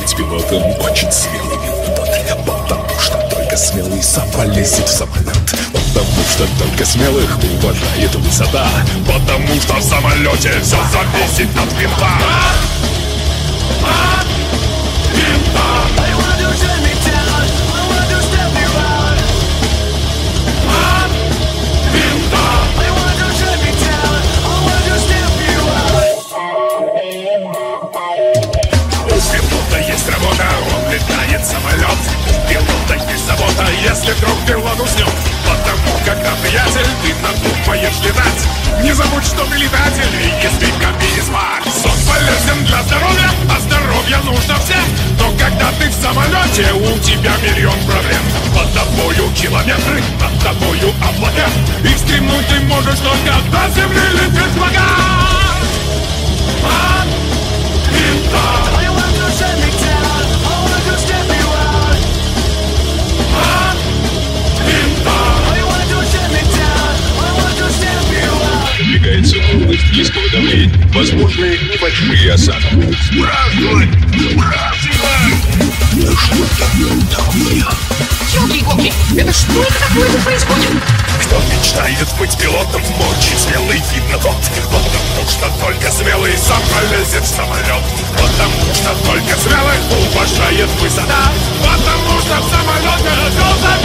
быть пилотом очень смелый метод, потому что только смелый сам полезет в самолет. Потому что только смелых уважает высота. Потому что в самолете все зависит от винта. Есть работа, он летает самолет. Пилота есть забота, если вдруг пилот уснет. Потому, когда, приятель, ты надумаешь летать, не забудь, что ты летатель, и если копи спать. Сон полезен для здоровья, а здоровья нужно всем. Но когда ты в самолете, у тебя миллион проблем. Под тобою километры, над тобою облака, и стремнуть ты можешь только до земли лететь врага. Двигается область низкого давления. Возможны небольшие осадки. Здравствуй! Да что такое? Ёлки-иголки, это что это такое происходит? Кто мечтает быть пилотом, очень смелый видно тот. Потому что только смелый сам полезет в самолет. Потому что только смелый уважает высота. Потому что в самолете все